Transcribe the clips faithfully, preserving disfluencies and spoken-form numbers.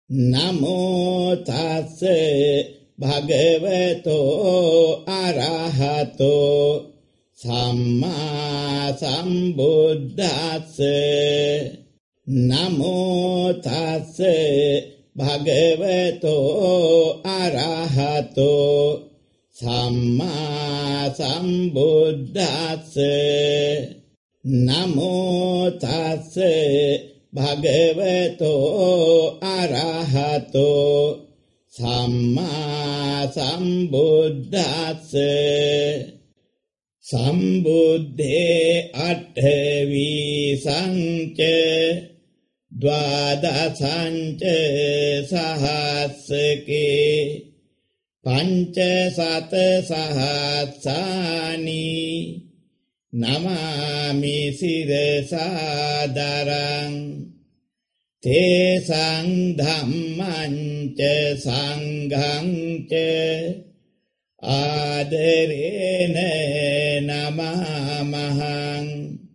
නමෝ තස්ස භගවතෝ අරහතෝ සම්මා සම්බුද්දස්ස නමෝ තස්ස භගවතෝ අරහතෝ සම්මා සම්බුද්දස්ස නමෝ තස්ස භගවතෝ අරහතෝ සම්මා සම්බුද්දස්ස සම්බුද්ධේ අට්ඨවි සංච ද්වාදසංච සහස්සකේ පංච සත සහස්සානි නමාමි සිරසාදරං තේසං ධම්මං ච සංඝං ච ආදරේන නමාමහං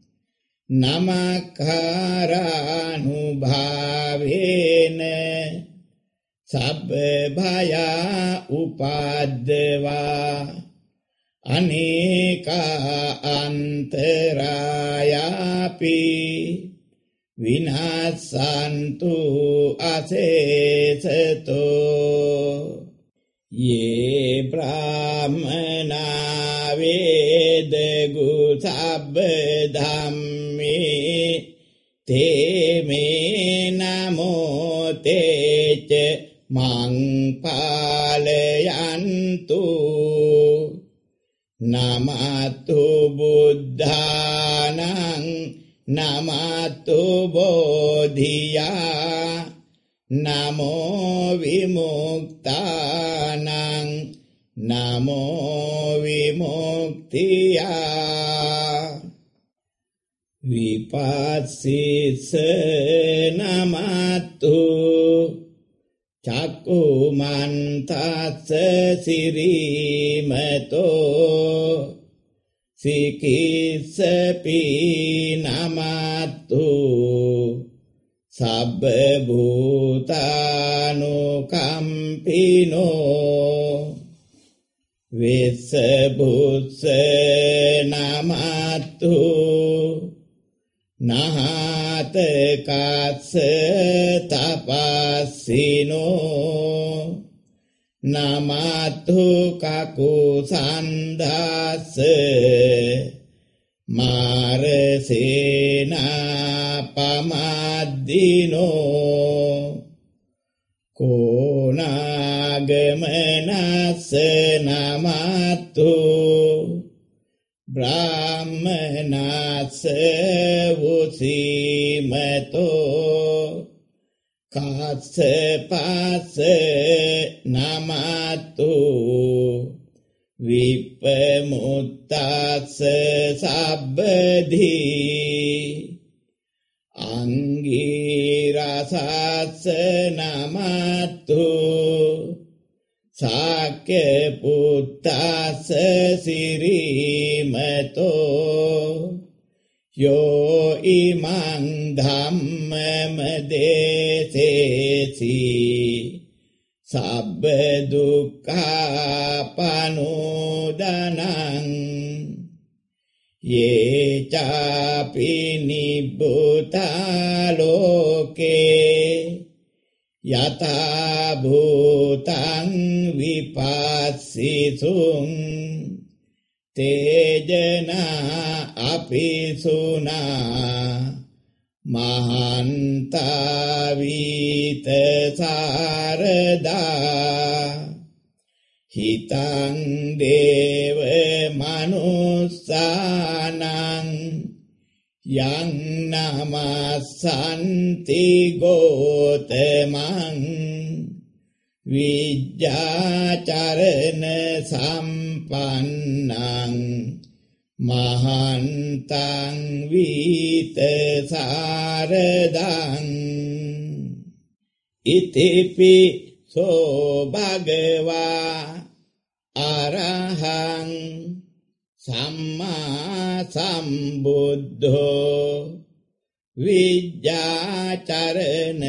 නමක්ඛාරානුභාවේන සබ්බ භයා උපාද්දවා අනේකා අන්තරායාපි විනාසන්තු අසේසතෝ යේ බ්‍රාහ්මනා වේදගු සබ්බ ධම්මේ තේ මේ නමෝ තේච මං පාලයන්තු නමතු බුද්ධානං නමතු බෝධියා නමෝ විමුක්තානං නමෝ විමුක්තියා විපස්සිස නමතු චක්කුමන්තස්ස සිරීමතෝ සිකිස්සපි නමතු සබ්බ භූතානුකම්පිනෝ විස්සභුස්ස නමතු නහතකස්ස තපස්සිනෝ නමතු කකුසන්දස්ස මාරසේනා පමද්දිනෝ කෝනාගමනස්ස නමතු බ්‍රාහ්මනස්ස වුසීමතෝ කස්සපස්ස නමතු විප්පමුත්තස්ස සබ්බදී අංගීරසස්ස නමතු සාක්‍ය පුත්තස්ස සිරීමතෝ යෝ ඉමං ධම්මම දේසේසි සබ්බ දුක්ඛාපනෝදනං යේ චාපි නිබ්බුතා ලෝකේ යතා භූතං විපස්සිසුං තේජනා අපිසුනා මහන්තා වීත සාරදා හිතං දේව මනුස්සානං යං නමස්සන්ති ගෝතමං විජ්ජාචරණ සම්පන්නං මහන්තං වීත සාරදං ඉතිපි සෝ භගවා අරහං සම්මා සම්බුද්ධෝ විජ්ජාචරණ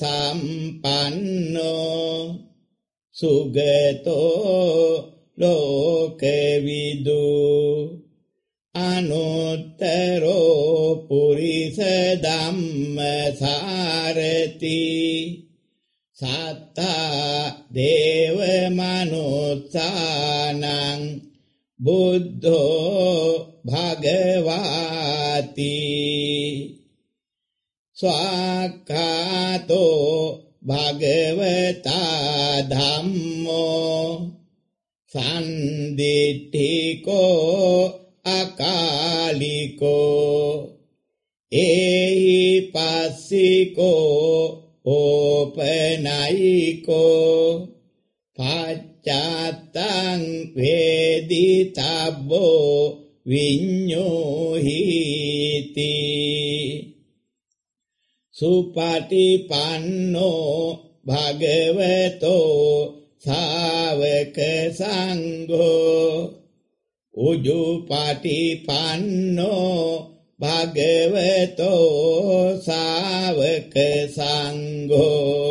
සම්පන්නෝ සුගතෝ ලෝකවිදු අනුත්තරෝ පුරිස ධම්මසාරති සත්තා දේව මනුස්සානං බුද්ධෝ භගවාති ස්වාක්ඛාතෝ භගවතා ධම්මෝ සම්දිට්ඨිකෝ අකාලිකෝ ඒහි පස්සිකෝ ඕපනයිකෝ පච්චත්තං වේදිතබ්බෝ විඤ්ඤෝහිති සුපටිපන්නෝ භගවතෝ ශාවක සංඝෝ උජුපටිපන්නෝ භගවතෝ ශාවක සංඝෝ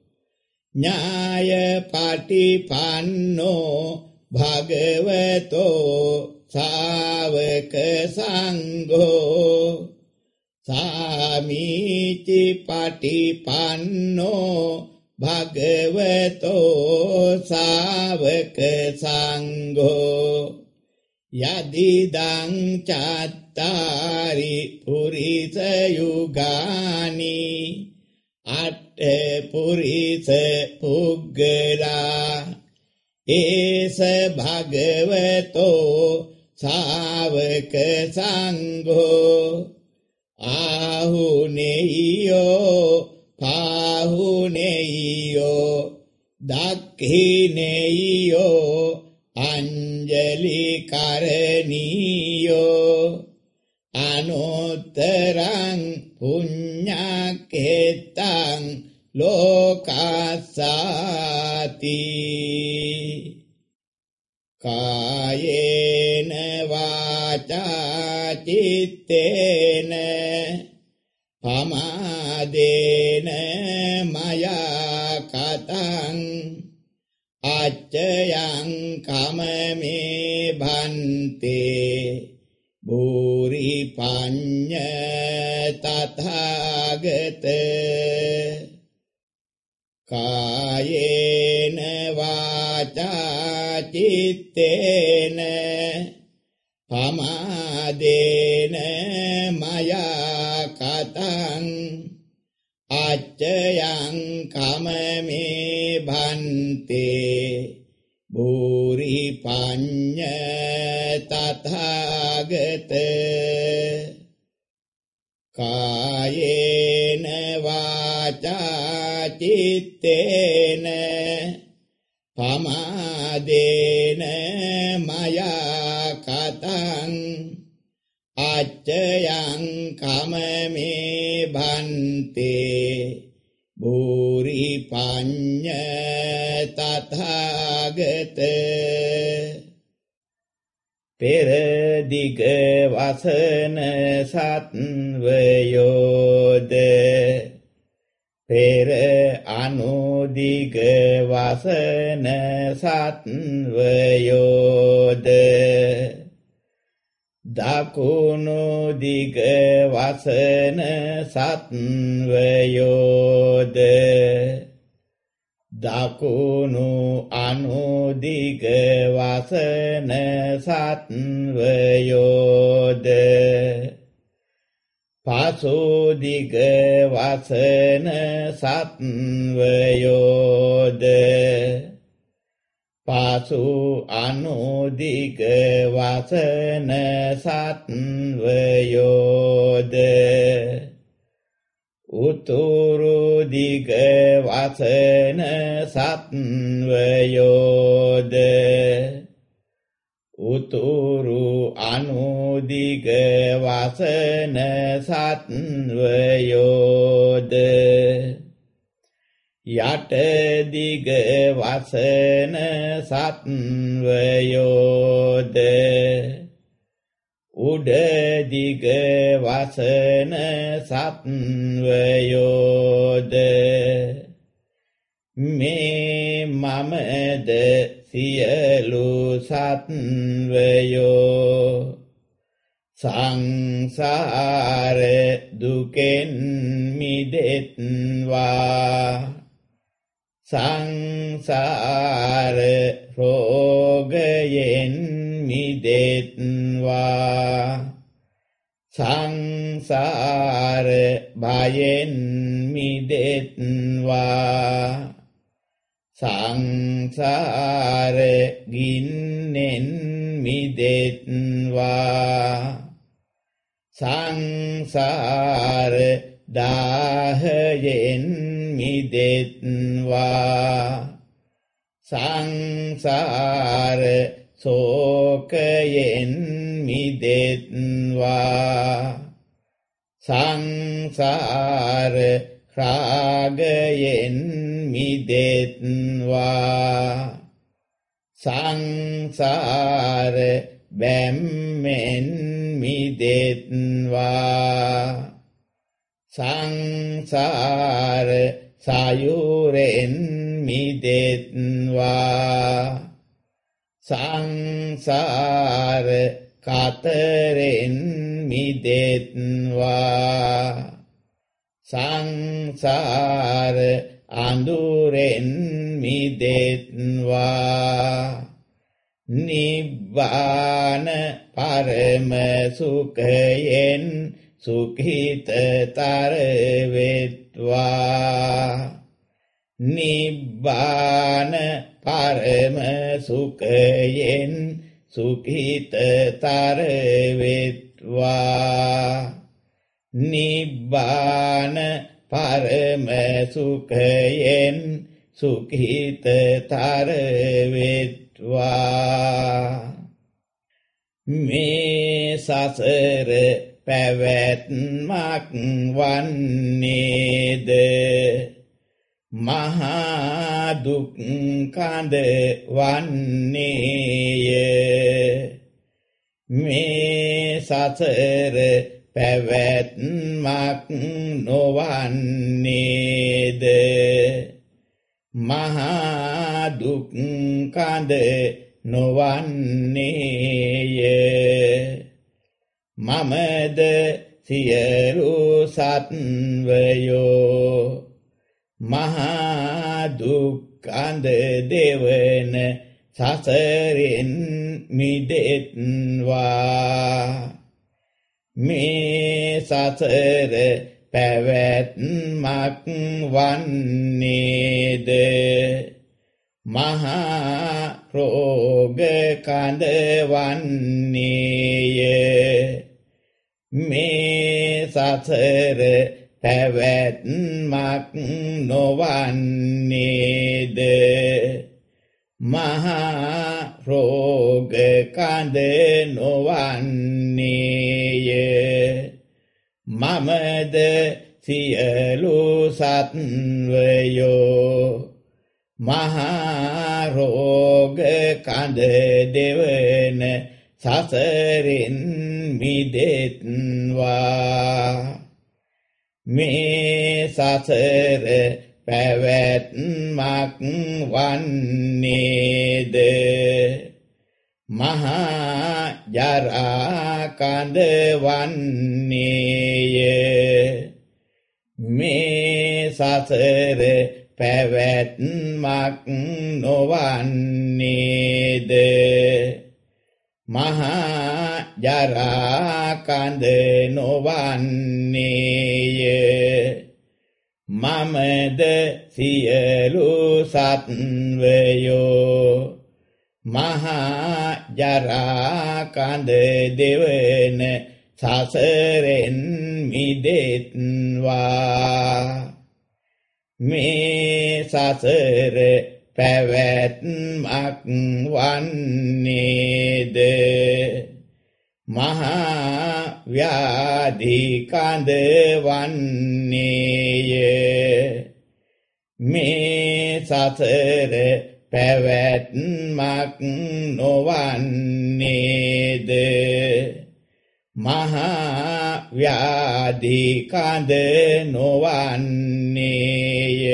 ඥායපටිපන්නෝ භගවතෝ ශාවක සංඝෝ සාමීචි පටිපන්නෝ භගවතෝ ශාවක සංඝෝ යදිදං චත්තාරි පුරිස යුගානි අට්ඨ පුරිස පුග්ගලා ඒස භගවතෝ ශාවක සංඝෝ ආහුනේයෝ පාහුනේයෝ දක්ඛිනේයෝ අංජලි කරණීයෝ අනුත්තරං පුඤ්ඤකේතං ලෝකස්සාති කායේන වාචා චිත්තේන පමාදේන මයා කතං අච්චයං කමමේ භන්තේ භූරි පඤ්ඤ තථාගත කායේන වාචා චිත්තේන පමාදේන මයා කතං අච්චයං කමමේ භන්තේ භූරි පඤ්ඤ තථාගත කායේන වාචා චිත්තේන පමාදේන මයා කතං අච්චයං කමමේ භන්තේ භූරි පඤ්ඤ තථාගත පෙර දිග වසන සත්වයෝද පෙර අනුදිග වසන සත්වයෝද දකුණු දිග වසන සත්වයෝද දකුණු අනුදිග වසන සත්වයෝද පසු දිග වසන සත්වයෝද පසු අනුදිග වසන සත්වයෝද උතුරු දිග වසන සත්වයෝද උතුරු අනුදිග වසන සත්වයෝද යට දිග වසන සත්වයෝද උඩදිග වසන සත්වයෝද මේ මමද සියලු සත්වයෝ සංසාර දුකෙන් මිදෙත්වා සංසාර රෝගයෙන් මිදෙත්වා සංසාර භයෙන් මිදෙත්වා සංසාර ගින්නෙන් මිදෙත්වා සංසාර දාහයෙන් මිදෙත්වා සංසාර සෝකයෙන් මිදෙත්වා සංසාර රාගයෙන් මිදෙත්වා සංසාර බැම්මෙන් මිදෙත්වා සංසාර සයුරෙන් මිදෙත්වා සංසාර කතරෙන් මිදෙත්වා සංසාර අඳුරෙන් මිදෙත්වා නිබ්බාන පරම සුඛයෙන් සුඛිතතර වෙත්වා නිබ්බාන පරම සුඛයෙන් සුඛිතතර වෙත්වා නිබ්බාන පරම සුඛයෙන් සුඛිතතර වෙත්වා මේ සසර පැවැත්මක් වන්නේද මහා දුක් කඳ වන්නේය මේ සසර පැවැත්මක් නොවන්නේද මහා දුක් කඳ නොවන්නේය මමද සියලු සත්වයෝ මහා දුක් කඳ දෙවන සසරෙන් මිදෙත්වා මේ සසර පැවැත්මක් වන්නේද මහා රෝග කඳ වන්නේය මේ සසර පැවැත්මක් නොවන්නේද මහා රෝග කඳ නොවන්නේය මමද සියලු සත්වයෝ මහා රෝග කඳ දෙවන සසරින් මිදෙත්වා මේ සසර පැවැත්මක් වන්නේද මහා ජරා කඳ වන්නේය මේ සසර පැවැත්මක් නොවන්නේද මහා ජරා කඳ නොවන්නේය මමද සියලු සත්වයෝ මහා ජරා කඳ දෙවන සසරෙන් මිදෙත්වා මේ සසර පැවැත්මක් වන්නේද මහා ව්‍යාධි කඳ වන්නේය මේ සසර පැවැත්මක් නොවන්නේද මහා ව්‍යාධි කඳ නොවන්නේය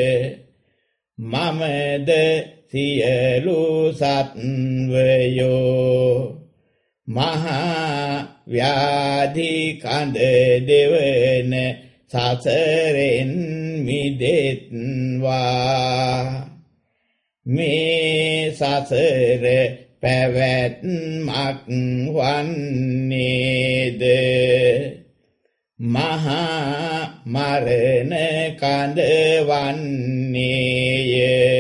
මමද සියලු සත්වයෝ මහා ව්‍යාධි කඳ දෙවන සසරෙන් මිදෙත්වා මේ සසර පැවැත්මක් වන්නේද මහා මරණ කඳ වන්නේය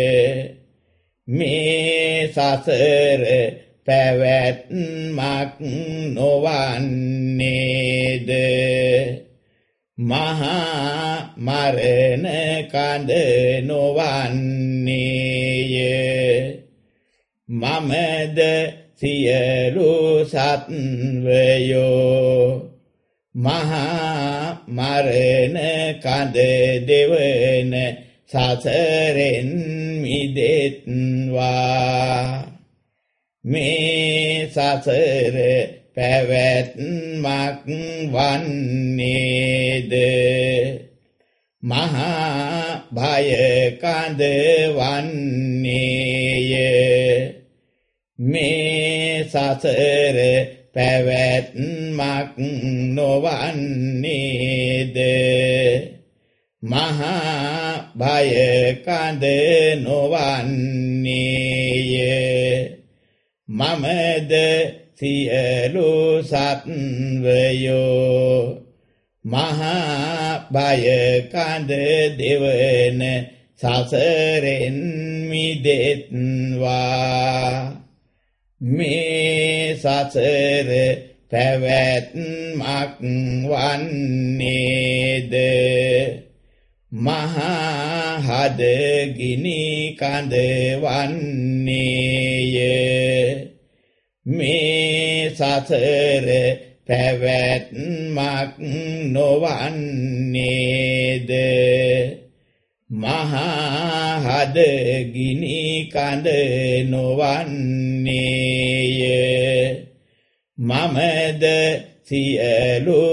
මේ සසර පැවැත්මක් නොවන්නේද මහා මරණ කඳ නොවන්නේය මමද සියලු සත්වයෝ මහා මරණ කඳ දෙවන සසරෙන් මිදෙත්වා මේ සසර පැවැත්මක් වන්නේද මහා භය කඳ වන්නේය මේ සසර පැවැත්මක් නොවන්නේද මහා භය කඳ නොවන්නේය මමද සියලු සත්වයෝ මහා භය කඳ දෙවන සසරෙන් මිදෙත්වා මේ සසර පැවැත්මක් වන්නේද මහා හද ගිනි කඳ වන්නේය මේ සසර පැවැත්මක් නොවන්නේද මහා හද ගිනි කඳ නොවන්නේය මමද සියලු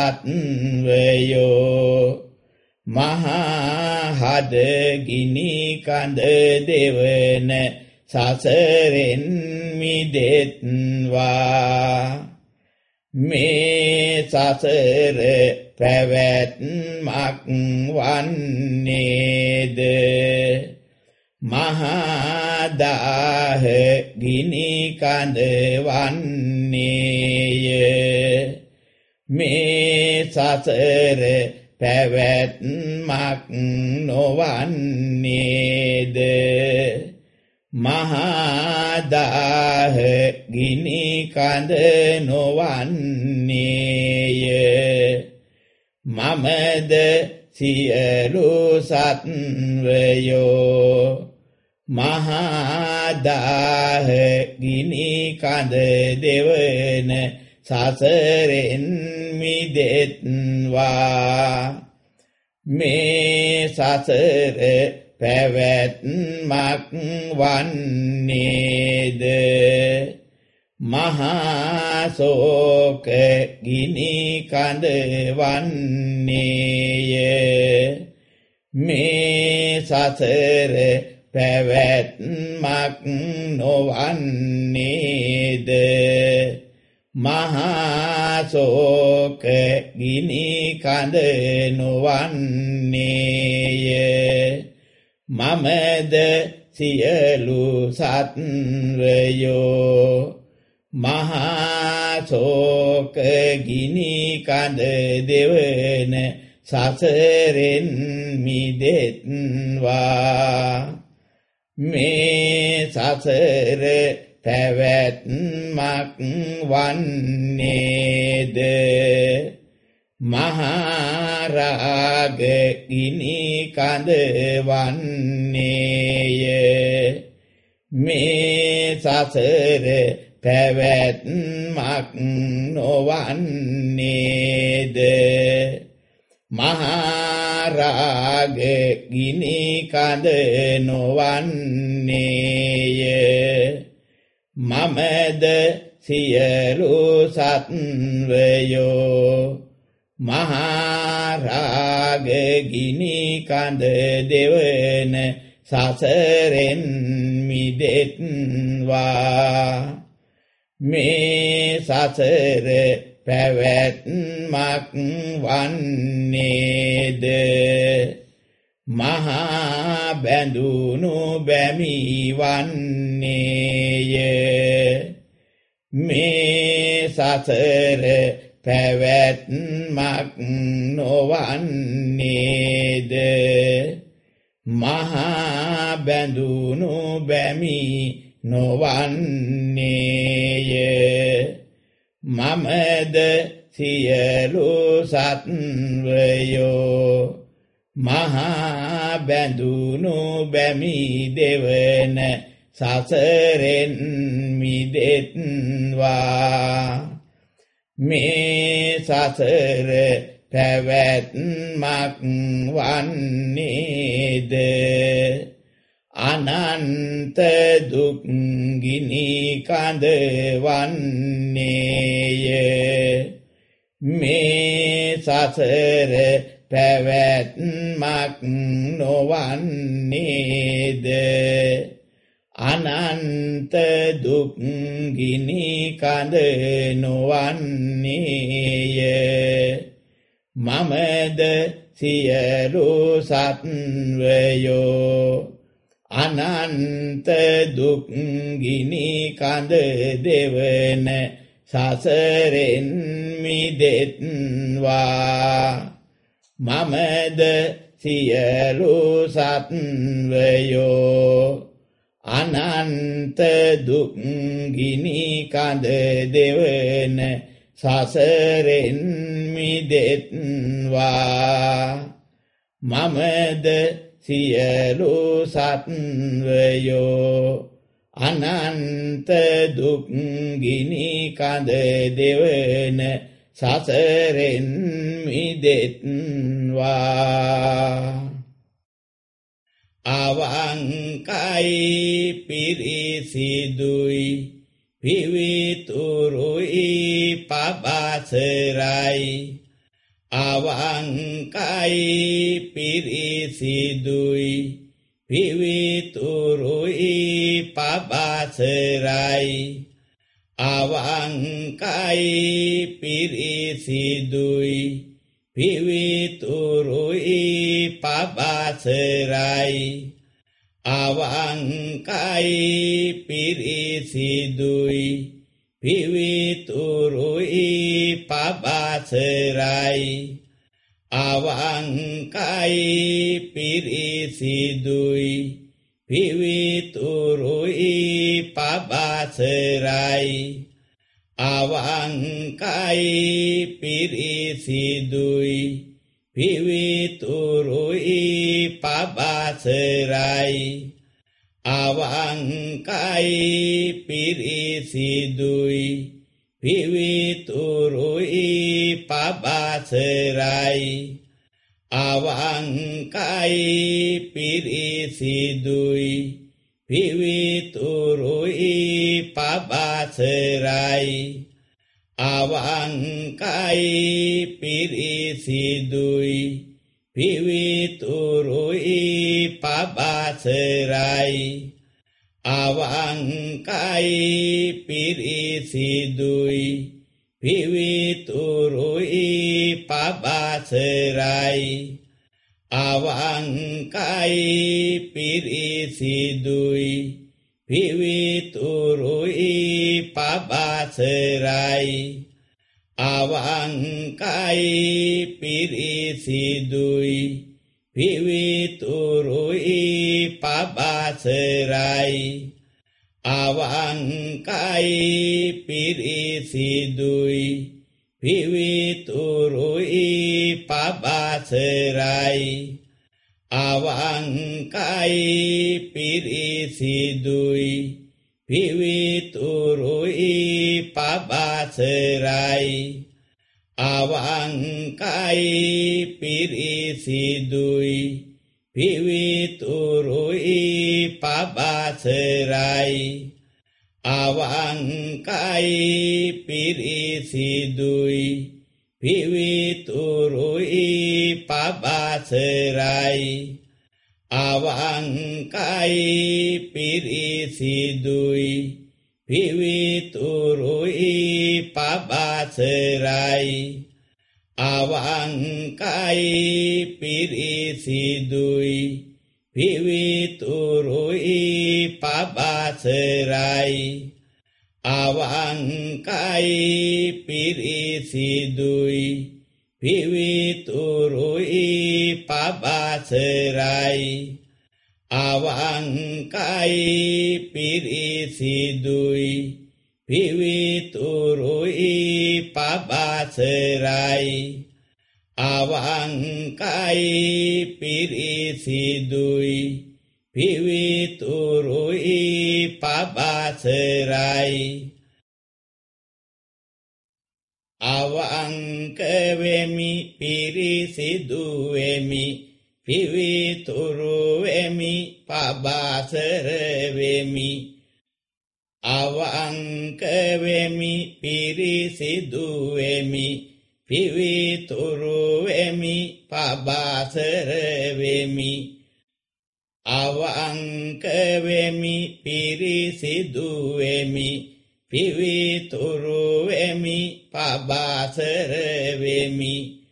සත්වයෝ මහා හද ගිනි කඳ දෙවන සසරෙන් මිදෙත්වා මේ සසර පැවැත්මක් වන්නේද මහා දාහ ගිනි කඳ වන්නේය මේ සසර පැවැත්මක් නොවන්නේද මහා දාහ ගිනි කඳ නොවන්නේය මමද සියලු සත්වයෝ මහා දාහ ගිනි කඳ දෙවන සසරෙන් මිදෙත්වා මේ සසර පැවැත්මක් වන්නේද මහා ශෝක ගිනි කඳ වන්නේය මේ සසර පැවැත්මක් නොවන්නේද මහා ශෝක ගිනි කඳ නොවන්නේය මමද සියලු සත්වයෝ මහා ශෝක ගිනි කඳ දෙවන සසරෙන් මිදෙත්වා මේ සසර පැවැත්මක් වන්නේද මහා රාග ගිනි කඳ වන්නේය මේ සසර පැවැත්මක් නොවන්නේද මහා රාග ගිනි කඳ නොවන්නේය මමද සියලු සත්වයෝ මහා රාග ගිනි කඳ දෙවන සසරෙන් මිදෙත්වා මේ සසර පැවැත්මක් වන්නේද මහා බැඳුණු බැමි වන්නේය මේ සසර පැවැත්මක් නොවන්නේද මහා බැඳුණු බැමි නොවන්නේය මමද සියලු සත්වයෝ මහා බැඳුණු බැමි දෙවන සසරෙන් මිදෙත්වා මේ සසර පැවැත්මක් වන්නේද අනන්ත දුක් ගිනි කඳ වන්නේය මේ සසර පැවැත්මක් නොවන්නේද අනන්ත දුක් ගිනි කඳ නොවන්නේය මමද සියලු සත්වයෝ අනන්ත දුක් ගිනි කඳ දෙවන සසරෙන් මිදෙත්වා මමද සියලු සත්වයෝ අනන්ත දුක් ගිනි කඳ දෙවන සසරෙන් මිදෙත්වා මමද සියලු සත්වයෝ අනන්ත දුක් ගිනි කඳ දෙවන සසරෙන් මිදෙත්වා අවංකයි පිරිසිදුයි පිවිතුරුයි පබසරයි අවංකයි පිරිසිදුයි පිවිතුරුයි පබසරයි අවංකයි පිරිසිදුයි පිවිතුරුයි පබසරයි අවංකයි පිරිසිදුයි පිවිතුරුයි පබසරයි අවංකයි පිරිසිදුයි පිවිතුරුයි පබසරයි අවංකයි පිරිසිදුයි පිවිතුරුයි පබසරයි අවංකයි පිරිසිදුයි පිවිතුරුයි පබසරයි අවංකයි පිරිසිදුයි පිවිතුරුයි පබසරයි අවංකයි පිරිසිදුයි පිවිතුරුයි පබසරයි අවංකයි පිරිසිදුයි පිවිතුරුයි පබසරයි අවංකයි පිරිසිදුයි පිවිතුරුයි පබසරයි අවංකයි පිරිසිදුයි පිවිතුරුයි පබසරයි අවංකයි පිරිසිදුයි පිවිතුරුයි පබසරයි අවංකයි පිරිසිදුයි පිවිතුරුයි පබසරයි අවංකයි පිරිසිදුයි පිවිතුරුයි පබසරයි අවංකයි පිරිසිදුයි පිවිතුරුයි පබසරයි අවංකයි පිරිසිදුයි පිවිතුරුයි පබසරයි අවංකයි පිරිසිදුයි පිවිතුරුයි පබසරයි අවංකයි පිරිසිදුයි පිවිතුරුයි පබසරයි අවංකයි පිරිසිදුයි පිවිතුරුයි පබසරයි අවංකයි පිරිසිදුයි පිවිතුරුයි පබසරයි අවංක වෙමි පිරිසිදු වෙමි පිවිතුරු වෙමි පබසර වෙමි අවංක වෙමි පිරිසිදු වෙමි පිවිතුරු වෙමි පබසර වෙමි අවංක වෙමි පිරිසිදු වෙමි පිවිතුරු වෙමි පබසර වෙමි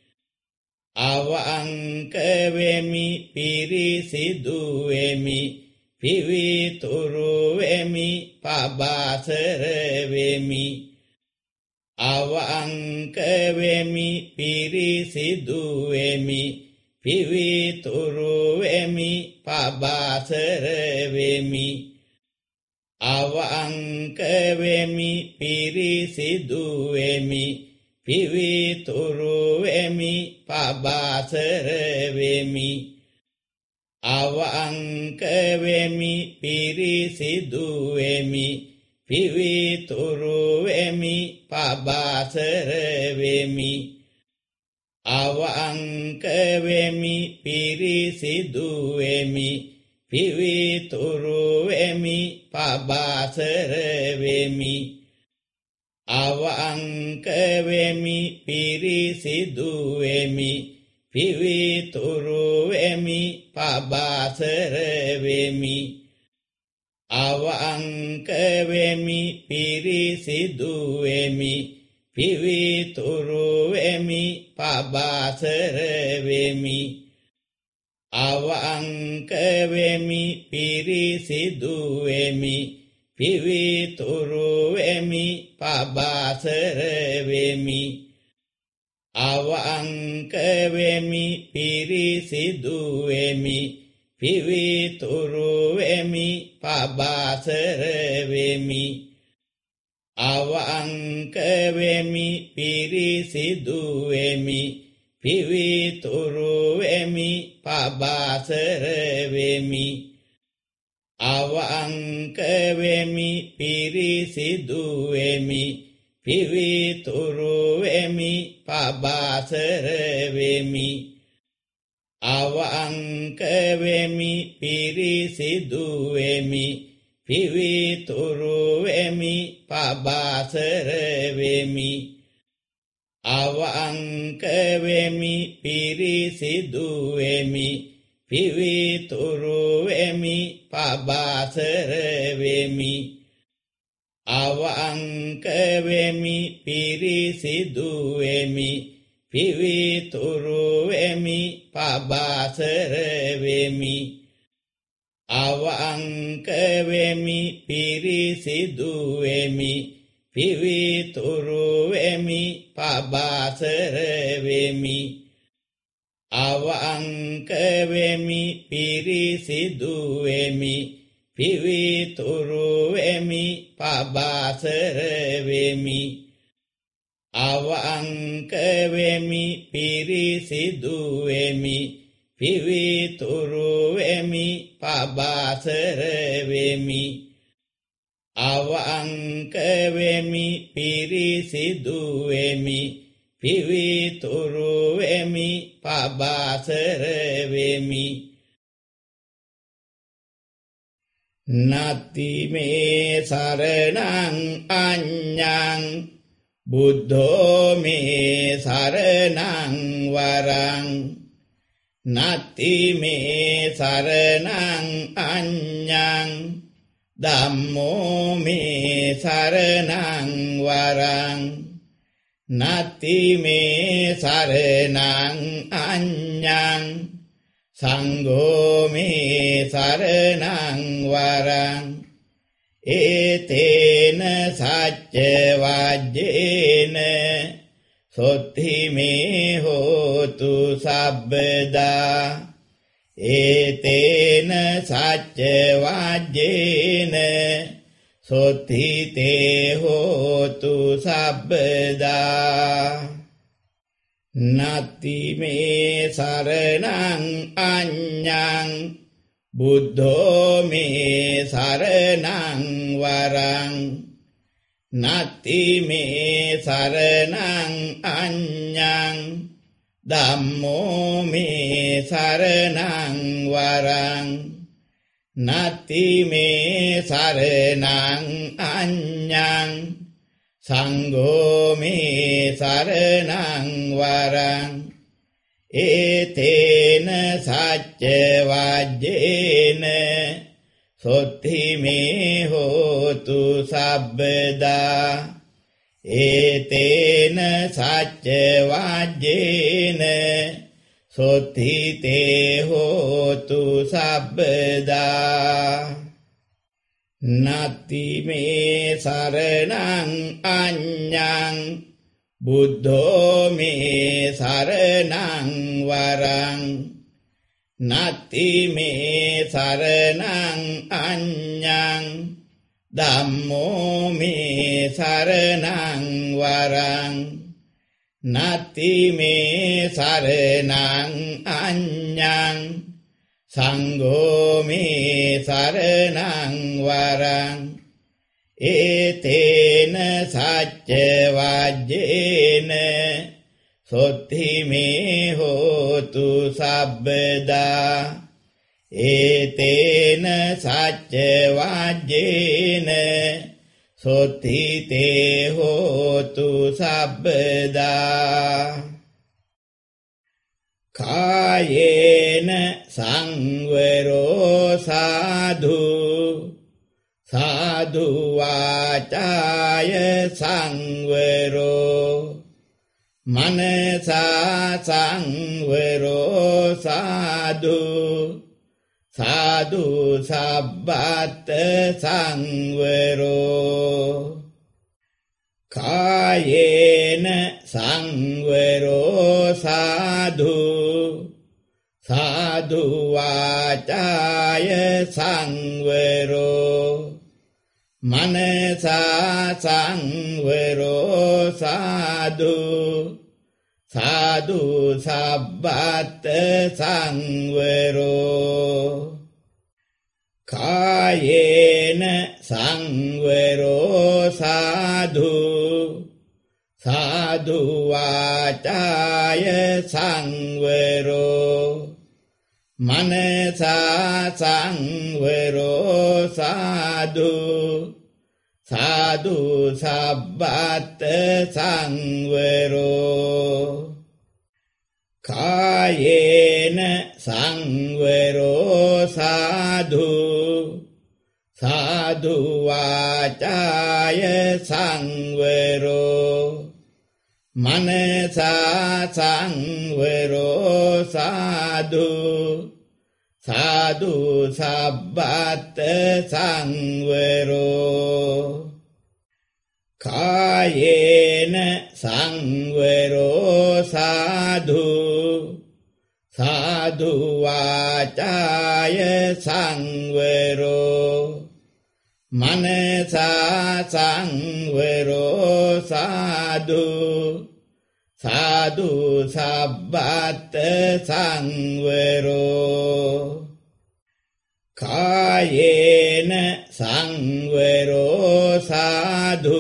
අවංක වෙමි පිරිසිදු වෙමි පිවිතුරු වෙමි පබසර වෙමි අවංක වෙමි පිරිසිදු වෙමි පිවිතුරු වෙමි පබසර වෙමි අවංක වෙමි පිරිසිදු වෙමි පිවිතුරු වෙමි පබසර වෙමි අවංක වෙමි පිරිසිදු වෙමි පිවිතුරු වෙමි පබසර වෙමි අවංක වෙමි පිරිසිදු වෙමි පිවිතුරු වෙමි පබසර වෙමි අවංක වෙමි පිරිසිදු වෙමි පිවිතුරු වෙමි පබසර වෙමි අවංක වෙමි පිරිසිදු වෙමි පිවිතුරු වෙමි පබසර වෙමි අවංක වෙමි පිරිසිදු වෙමි පිවිතුරු වෙමි පබසර වෙමි අවංක වෙමි පිරිසිදු වෙමි පිවිතුරු වෙමි පබසර වෙමි අවංක වෙමි පිරිසිදු වෙමි පිවිතුරු වෙමි පබසර වෙමි අවංක වෙමි පිරිසිදු වෙමි පිවිතුරු වෙමි පබසර වෙමි අවංක වෙමි පිරිසිදු වෙමි පිවිතුරු වෙමි පබසර වෙමි අවංක වෙමි පිරිසිදු වෙමි පිවිතුරු වෙමි පබසර වෙමි අවංක වෙමි පිරිසිදු වෙමි පිවිතුරු වෙමි පබසර වෙමි අවංක වෙමි පිරිසිදු වෙමි පිවිතුරු වෙමි පබසර වෙමි අවංක වෙමි පිරිසිදු වෙමි පිවිතුරු වෙමි පබසර වෙමි අවංක වෙමි පිරිසිදු වෙමි පිවිතුරු වෙමි පබසර වෙමි අවංක වෙමි පිරිසිදු වෙමි පිවිතුරු වෙමි පබසර වෙමි nati me saranang anyang buddho me saranang warang nati me saranang anyang dhammo me saranang warang nati me saranang anyang sangho me saranang warang etena sacca vajjena sotti me hotu sabbada etena sacca vajjena sotti te hotu sabbada nati me saranang anyang buddho me saranang warang nati me saranang anyang dhammo me saranang warang nati me saranang anyang sangho me saranang warang etena sacca vajjena sotti me hotu sabbada etena sacca vajjena sotti te hotu sabbada nati me saranang anyang buddho me saranang warang nati me saranang anyang dhammo me saranang warang nati me saranang anyang sangho me saranang warang etena sacca vajjena sotti me hotu sabbada etena sacca vajjena sotti te hotu sabbada kayena sangvaro sadhu sadhu vācāya sangvaro manasa sangvaro sadhu sadhu sabbata sangvaro kayena sangvaro sadhu sadhu vācāya sangvaro manasa sangvaro sadhu sadhu sabbata sangvaro kayena sangvaro sadhu sadhu vācāya sangvaro manasa sangvaro sadhu sadhu sabbata sangvaro kayena sangvaro sadhu sadhu vācāya sangvaro manasa sangvaro sadhu sadhu sabbata sangvaro kayena sangvaro sadhu sadhu vācāya sangvaro manasa sangvaro sadhu sadhu sabbata sangvaro kayena sangvaro sadhu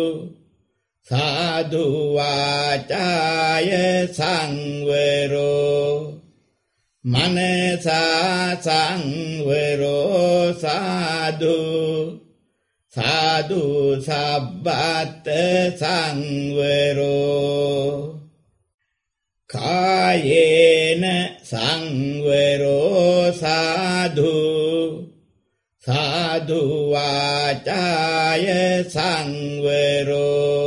sadhu vācāya sangvaro මනසා සංවරෝ සාදු සාදු සබ්බත් සංවරෝ කායේන සංවරෝ සාදු සාදු වාචාය සංවරෝ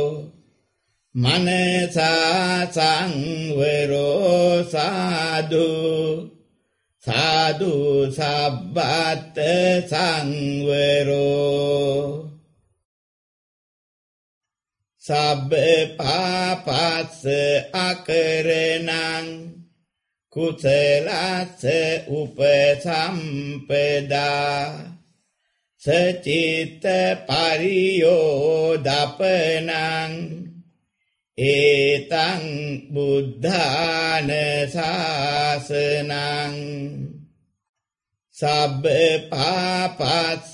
මනසා සංවරෝ සාදු සාදු සබ්බත් සංවරෝ සබ්බ පාපස්ස අකරණං කුසලස්ස උපසම්පදා සචිත්ත පරියෝදපනං ඒතං බුද්ධාන ශාසනං සබ්බ පාපස්ස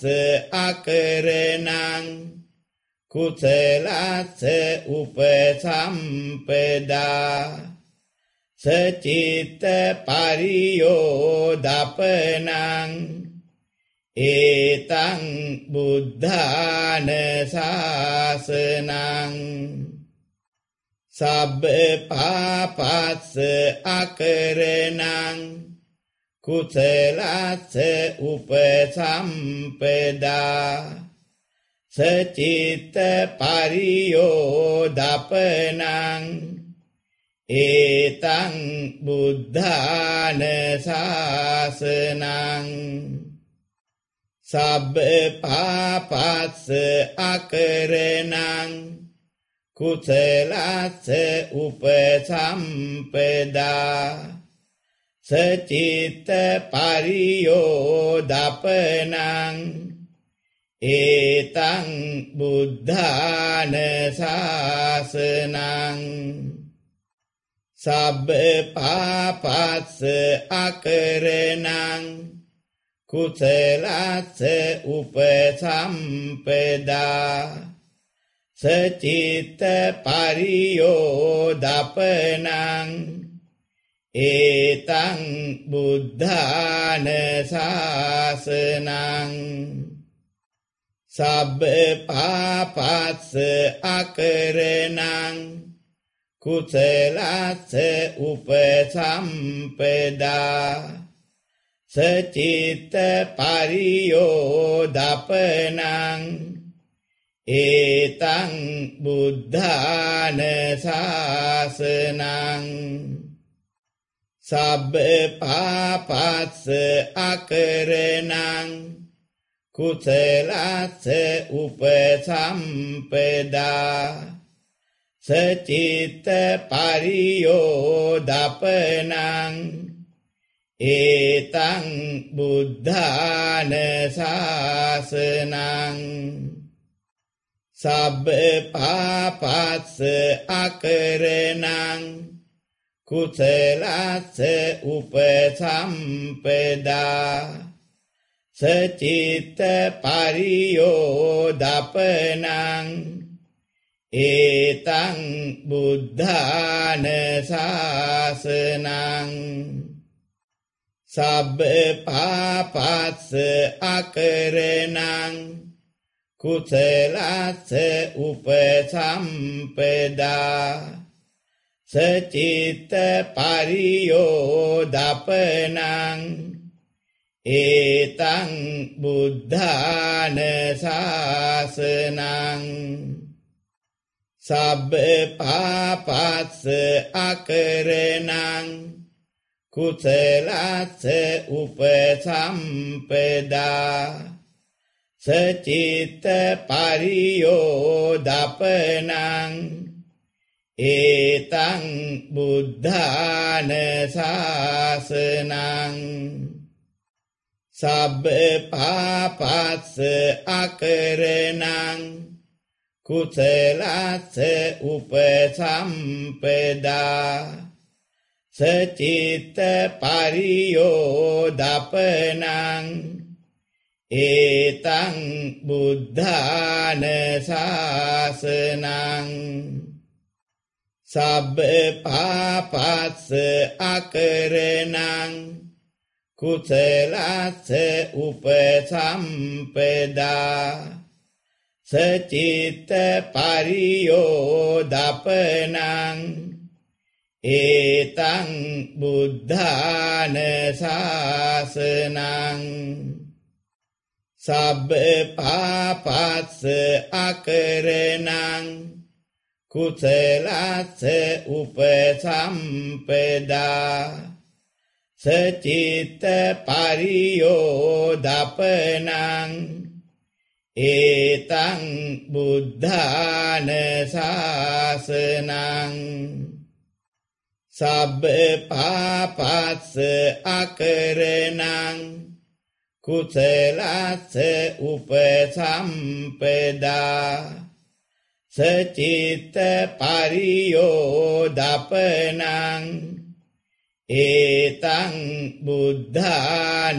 අකරණං කුසලස්ස උපසම්පදා සචිත්ත පරියෝදපනං ඒතං බුද්ධාන ශාසනං සබ්බ පාපස්ස අකරණං කුසලස්ස උපසම්පදා සචිත්ත පරියෝදපනං ඒතං බුද්ධාන ශාසනං සබ්බ පාපස්ස අකරණං කුසලස්ස උපසම්පදා සචිත්ත පරියෝදපනං ඒතං බුද්ධාන ශාසනං සබ්බ පාපස්ස අකරණං කුසලස්ස උපසම්පදා සචිත්ත පරියෝදපනං ඒතං බුද්ධාන ශාසනං සබ්බ පාපස්ස අකරණං කුසලස්ස උපසම්පදා සචිත්ත පරියෝදපනං ඒතං බුද්ධාන ශාසනං සබ්බ පාපස්ස අකරණං කුසලස්ස උපසම්පදා සචිත්ත පරියෝදපනං ඒතං බුද්ධාන ශාසනං සබ්බ පාපස්ස අකරණං කුසලස්ස උපසම්පදා සචිත්ත පරියෝදපනං ඒතං බුද්ධාන ශාසනං සබ්බ පාපස්ස අකරණං කුසලස්ස උපසම්පදා සචිත්ත පරියෝදපනං ඒතං බුද්ධාන ශාසනං සබ්බ පාපස්ස අකරණං කුසලස්ස උපසම්පදා සචිත්ත පරියෝදපනං ඒතං බුද්ධාන ශාසනං සබ්බ පාපස්ස අකරණං කුසලස්ස උපසම්පදා සචිත්ත පරියෝදපනං ඒතං බුද්ධාන ශාසනං සබ්බ පාපස්ස අකරණං කුසලස්ස උපසම්පදා සචිත්ත පරියෝදපනං ඒතං බුද්ධාන ශාසනං සබ්බ පාපස්ස අකරණං කුසලස්ස උපසම්පදා සචිත්ත පරියෝදපනං ඒතං බුද්ධාන ශාසනං සබ්බ පාපස්ස අකරණං කුසලස්ස උපසම්පදා සචිත්ත පරියෝදපනං ඒතං බුද්ධාන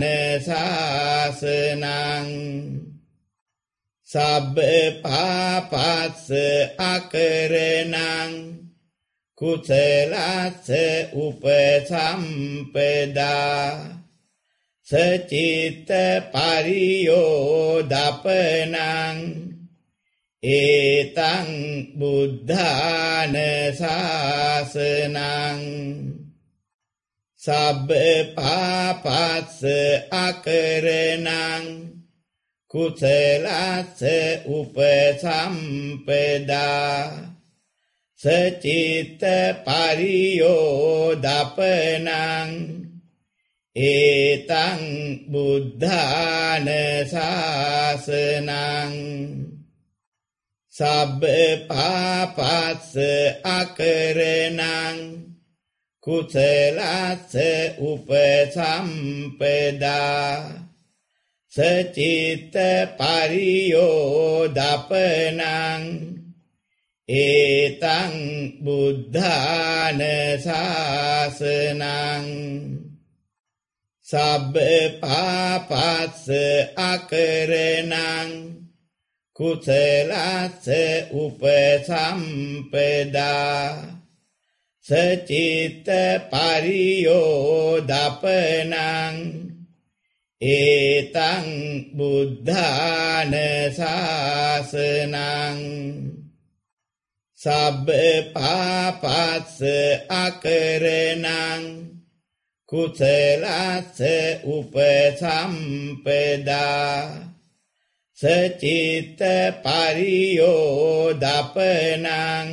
ශාසනං සබ්බ පාපස්ස අකරණං කුසලස්ස උපසම්පදා සචිත්ත පරියෝදපනං ඒතං බුද්ධාන ශාසනං සබ්බ පාපස්ස අකරණං කුසලස්ස උපසම්පදා සචිත්ත පරියෝදපනං ඒතං බුද්ධාන ශාසනං සබ්බ පාපස්ස අකරණං කුසලස්ස උපසම්පදා සචිත්ත පරියෝදපනං ඒතං බුද්ධාන ශාසනං සබ්බ පාපස්ස අකරණං කුසලස්ස උපසම්පදා සචිත්ත පරියෝදපනං ඒතං බුද්ධාන ශාසනං සබ්බ පාපස්ස අකරණං කුසලස්ස උපසම්පදා සචිත්ත පරියෝදපනං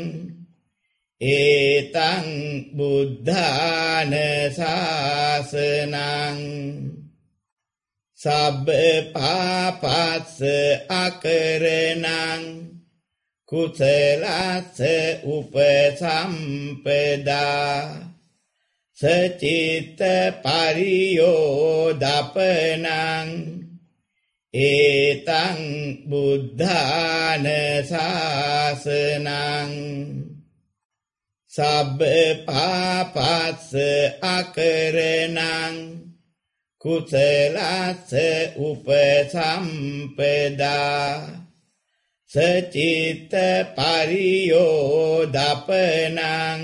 ඒතං බුද්ධාන ශාසනං සබ්බ පාපස්ස අකරණං කුසලස්ස උපසම්පදා සචිත්ත පරියෝදපනං ඒතං බුද්ධාන ශාසනං සබ්බ පාපස්ස අකරණං කුසලස්ස උපසම්පදා සචිත්ත පරියෝදපනං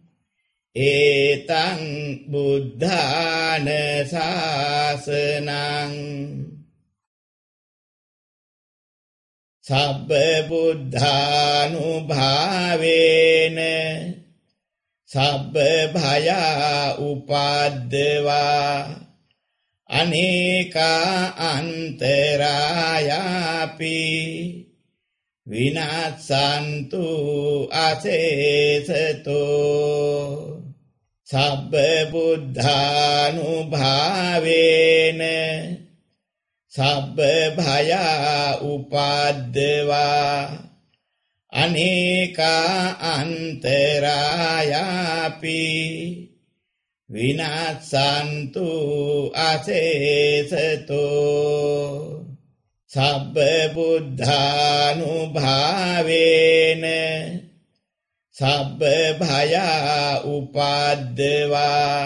ඒතං බුද්ධාන ශාසනං සබ්බ බුද්ධානුභාවේන සබ්බ භයා උපද්දවා අනේකා අන්තරායාපි විනාසන්තු අසේසතෝ සබ්බ බුද්ධානුභාවේන සබ්බ භයා උපද්දවා අනේකා අන්තරායාපි විනාසන්තු අසේසතෝ සබ්බ බුද්ධානුභාවේන සබ්බ භයා උපද්දවා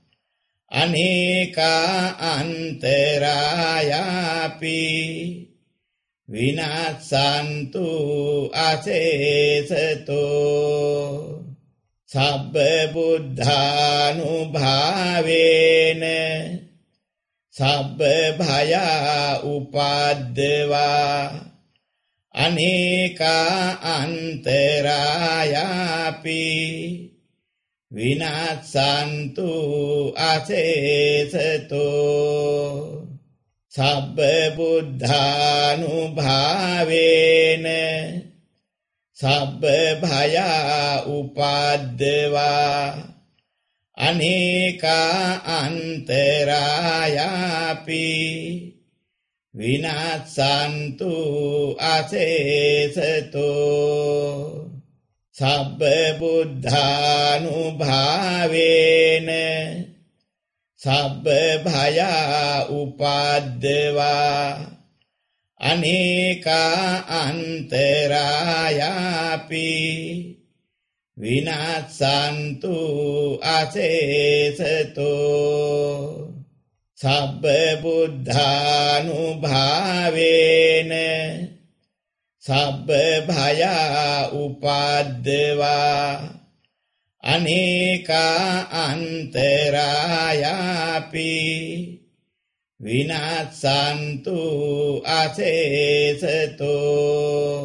අනේකා අන්තරායාපි විනාසන්තු අසේසතෝ සබ්බ බුද්ධානුභාවේන සබ්බ භයා උපද්දවා අනේකා අන්තරායාපි විනාසන්තු අසේසතෝ සබ්බ බුද්ධානුභාවේන සබ්බ භයා උපද්දවා අනේකා අන්තරායාපි විනාසන්තු අසේසතෝ සබ්බ බුද්ධානුභාවේන සබ්බ භයා උපද්දවා අනේකා අන්තරායාපි විනාසන්තු අසේසතෝ සබ්බ බුද්ධානුභාවේන සබ්බ භයා උපද්දවා අනේකා අන්තරායාපි විනාසන්තු අසේසතෝ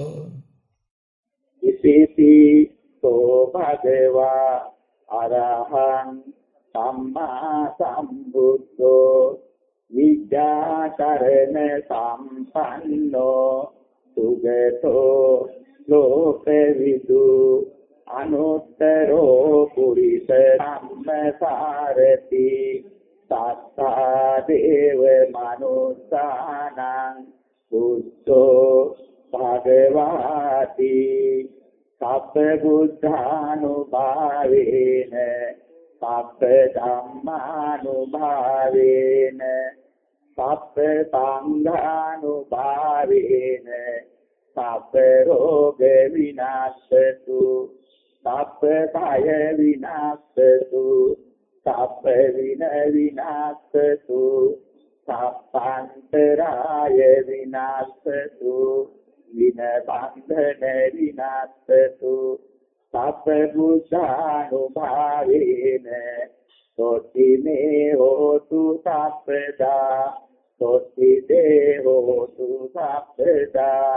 ඉතිපි තෝ භගවා අරහං සම්මා සම්බුද්ධෝ විද්‍යාචරණ සම්පන්නෝ සුගතෝ ලෝකවිදු අනුත්තරෝ පුරිස ධම්මසාරති සත්තා දේව මනුස්සානං බුද්ධෝ භගවාති සබ්බ බුද්ධානුභාවේන සබ්බ ධම්මානුභාවේන සබ්බ සංඝානුභාවේන සබ්බ රෝග විනාශතු සබ්බ කය විනාශතු සබ්බ වින විනාශතු සබ්බන්තරාය විනාශතු වින බන්ධන විනාශතු සබ්බ බුද්ධානුභාවේන සොත්ති මේ හෝතු සබ්බදා සොත්ති දේ හෝතු සබ්බදා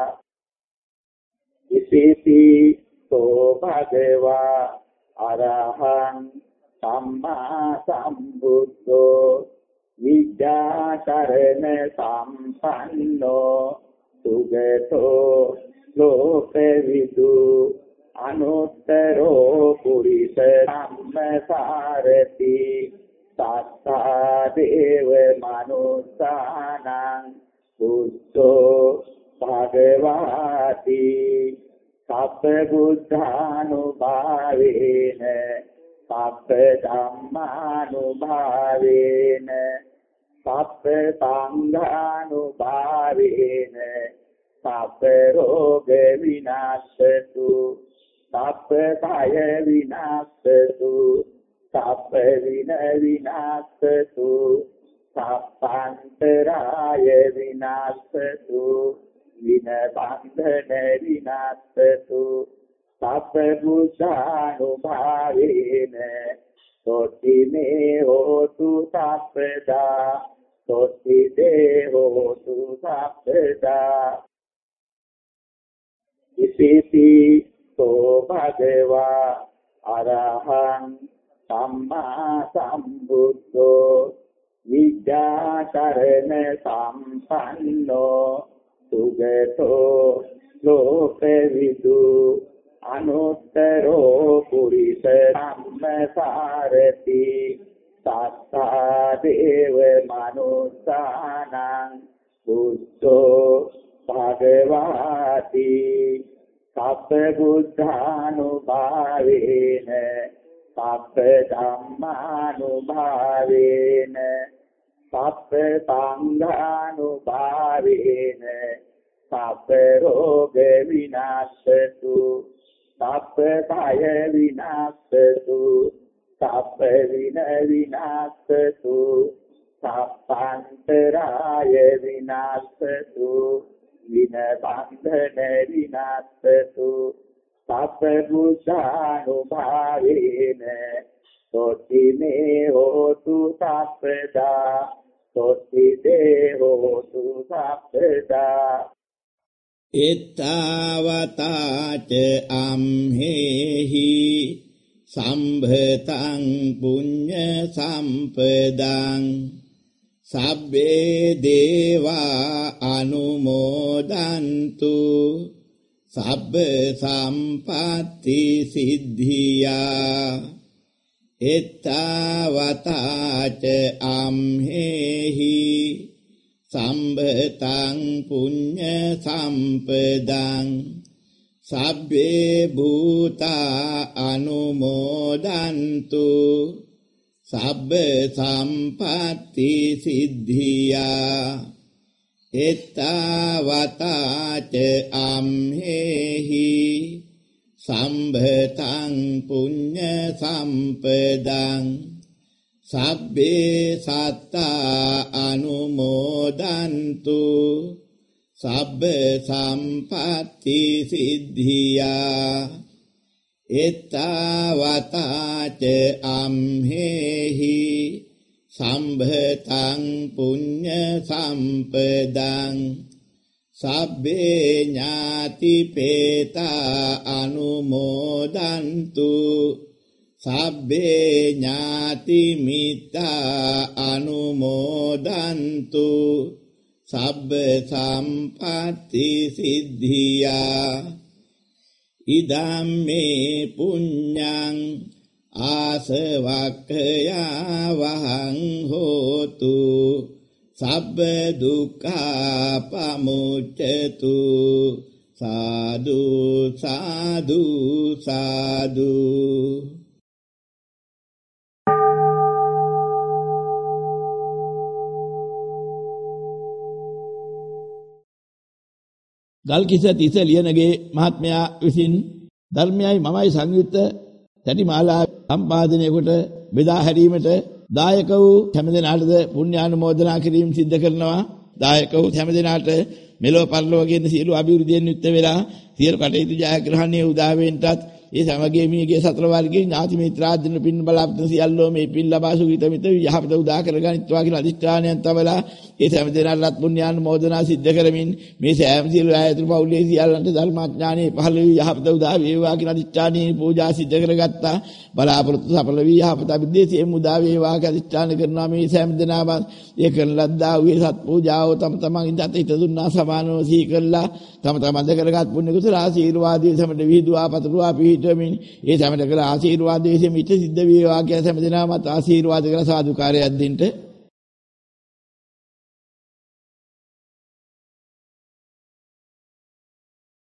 ඉතිපි තෝ භගවා අරහං සම්මා සම්බුද්ධෝ විද්‍යාචරණ සම්පන්නෝ සුගතෝ ලෝකවිදු අනුත්තරෝ පුරිස ධම්මසාරති සත්තා දේව මනුස්සානං බුද්ධෝ භගවාති සබ්බ බුද්ධානුභාවේන සබ්බ ධම්මානුභාවේන සබ්බ සංඝානුභාවේන සබ්බ රෝග විනාශතු සබ්බ කය විනාශතු සබ්බ වින විනාශතු සබ්බන්තරාය විනාශතු වින බන්ධන විනාශතු සබ්බ බුද්ධානුභාවේන සොත්ති මේ හෝතු සබ්බදා සොත්ති දේ හෝතු සබ්බදා ඉතිපි තෝ භගවා අරහං සම්මා සම්බුද්ධෝ විද්‍යාචරණ සම්පන්නෝ සුගතෝ ලෝකවිදු අනුත්තරෝ පුරිස ධම්මසාරති සත්තා දේව මනුස්සානං බුද්ධෝ භගවාති සබ්බ බුද්ධානුභාවේන සබ්බ ධම්මානුභාවේන සබ්බ සංඝානුභාවේන සබ්බ රෝග විනාශතු සබ්බ කය විනාශතු සබ්බ වින විනාශතු සබ්බන්තරාය විනාශතු වින බන්ධන විනාශතු සබ්බ බුද්ධානුභාවේන සොත්ති මේ හෝතු සබ්බදා සොත්ති දේහෝතු සබ්බදා එත්තාවතාච අම්හෙහි සම්භතං පුඤ්ඤ සම්පදං සබ්බේ දේවා අනුමෝදන්තු සබ්බ සම්පatti සිද්ධියා එත්තාවතාච අම්හෙහි සම්භතං පුඤ්ඤ සම්පදං සබ්බේ භූතා අනුමෝදන්තු සබ්බ සම්පatti සිද්ධියා එත්තාවතාච අම්හෙහි සම්භතං පුඤ්ඤ සම්පදං සබ්බේ සත්තා අනුමෝදන්තු සබ්බ සම්පatti සිද්ධියා එත්තාවතාච අම්හෙහි සම්භතං පුඤ්ඤ සම්පදං සබ්බේ ඥාති පේතා අනුමෝදන්තු සබ්බේ ඥාති මිත්තා අනුමෝදන්තු සබ්බ සම්පatti සිද්ධියා ඉදම්මේ පුඤ්ඤං ආසවක්ඛයා වහං හෝතු සබ්බ දුක්ඛා පමුච්ඡතු සාදු සාදු සාදු ගල්කිස්ස තිස්ස ලියනගේ මහත්මයා විසින් ධර්මයයි මමයි සංයුක්ත තැටි මාලා සම්පාදනය කොට බෙදා හැරීමට දායක වූ හැම දෙනාටද පුණ්‍යානුමෝදනා කිරීම සිද්ධ කරනවා. දායක වූ හැම දෙනාට මෙලොව පරලොව කියන සියලු අභිවෘද්ධියෙන් යුක්ත වෙලා සියලු කටයුතු ජයග්‍රහණීය උදා වෙන්නටත් ඒ සමගිය මියගේ සතර වර්ගයේ ඥාති මිත්‍රාදීන පින් බලාපොරොත්තු සියල්ලෝ මේ පින් ලබා සුඛිත මිත යහපත උදා කරගනිත්වා කියලා අධිෂ්ඨානයන් තවලා ඒ හැම දෙනාටත් පුණ්‍යානුමෝදනා සිද්ධ කරමින් මේ සෑම සියලු ආයතන පවුලේ සියල්ලන්ට ධර්මාඥානෙ පහළ වී යහපත උදා වේවා කියලා අධිෂ්ඨානීය පූජා සිද්ධ කරගත්තා. බලාපොරොත්තු සඵල වී යහපත අභිදේශයේ මුදා වේවා කියලා අධිෂ්ඨාන කරනවා. මේ සෑම දෙනාම ඒ කරන ලද්දා වූ සත් පූජාව තම තමන් ඉඳත් හිත දුන්නා සමානව සී කළා. තම තමන් දෙකරගත් පුණ්‍ය කුසල ආශිර්වාදයේ සමඩ විහිදුවා පතුරුවා පිහිටමින් ඒ සමඩ කළ ආශිර්වාදයේ මිත්‍ය සිද්ධ වේවා කියලා හැම දෙනාම ආශිර්වාද කරලා සාදුකාරයක් දෙන්න